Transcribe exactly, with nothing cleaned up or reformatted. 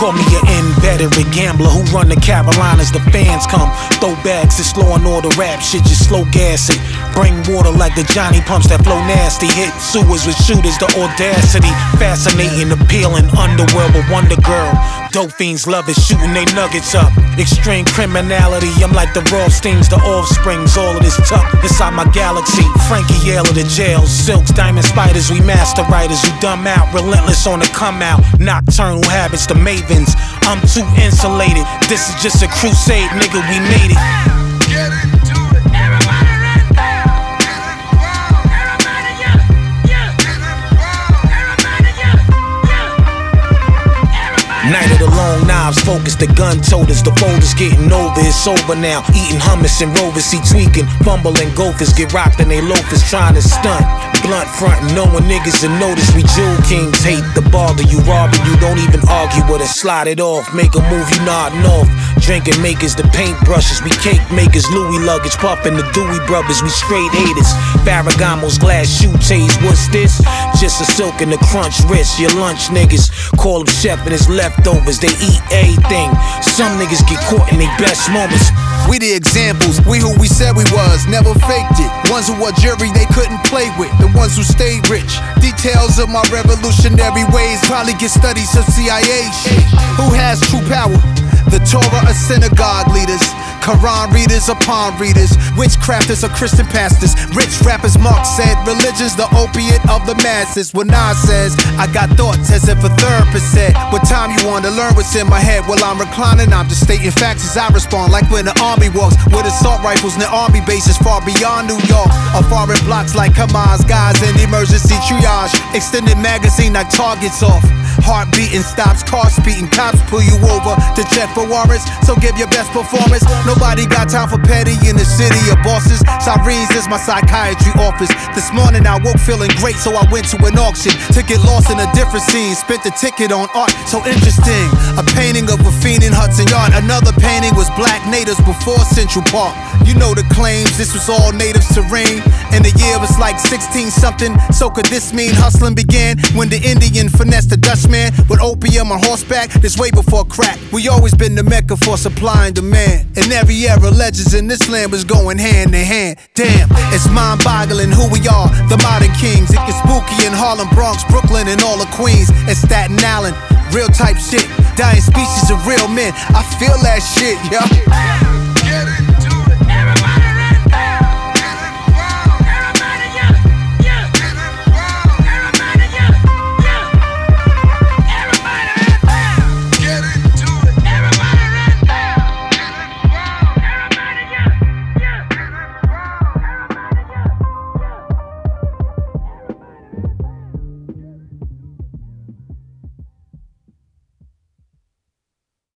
Call me an inveterate gambler who run the Carolinas. The fans come, throw bags, it's Law and Order rap shit, just slow gas it. Bring water like the Johnny pumps that flow nasty. Hit sewers with shooters, the audacity. Fascinating, appealing, underworld with Wonder Girl. Dope fiends love it, shooting they nuggets up. Extreme criminality, I'm like the Rothsteins, the Offsprings. All of this tuck inside my galaxy. Frankie Yale of the jails, silks, diamond spiders. We master writers who dumb out, relentless on the come out. Nocturnal habits, the mavens. I'm too insulated. This is just a crusade, nigga. We made it. Get into it. Everybody right there. Everybody, yeah, yeah. Everybody, yeah, yeah. Everybody. Night of the long knives, focus the gun toters. The folders getting over, it's over now. Eating hummus and rovers, see tweaking. Fumbling gophers, get rocked in they loafers trying to stunt. Blunt front, knowing niggas will notice we jewel kings. Hate the bother you robbing, you don't even argue with us. Slide it off, make a move, you nodding off. Drinking makers, the paint brushes, we cake makers. Louis luggage, puffin' the Dewey brothers, we straight haters. Ferragamo's glass shoe taste, what's this? Just a silk and a crunch wrist, your lunch niggas. Call him chef and his leftovers, they eat everything. Some niggas get caught in their best moments. We the examples, we who we said we was, never faked it. Ones who were jury they couldn't play with, the ones who stayed rich. Details of my revolutionary ways probably get studies of C I A shit. Who has true power? The Torah or synagogue leaders, Quran readers or palm readers, witchcrafters or Christian pastors. Rich rappers, Mark said, religion's the opiate of the masses. When Nas says, I got thoughts as if a therapist said, what time you want to learn what's in my head? Well, I'm reclining, I'm just stating facts as I respond. Like when the army walks with assault rifles near army bases far beyond New York, or foreign blocks like Hamas, guys in emergency triage. Extended magazine like targets off. Heart beating stops, car speeding, cops pull you over to check for warrants. So give your best performance. Nobody got time for petty in the city of bosses. Sirens is my psychiatry office. This morning I woke feeling great, so I went to an auction to get lost in a different scene. Spent the ticket on art, so interesting. A painting of a fiend in Hudson Yard. Another painting was black natives before Central Park. You know the claims, this was all natives terrain. And the year was like sixteen something. So could this mean hustling began when the Indian finessed the Dutchman with opium on horseback? This way before crack. We always been the mecca for supply and demand. In every era, legends in this land was going hand in hand. Damn, it's mind-boggling who we are, the modern kings. It gets spooky in Harlem, Bronx, Brooklyn, and all of Queens, and Staten Island. Real type shit, dying species of real men. I feel that shit, yo.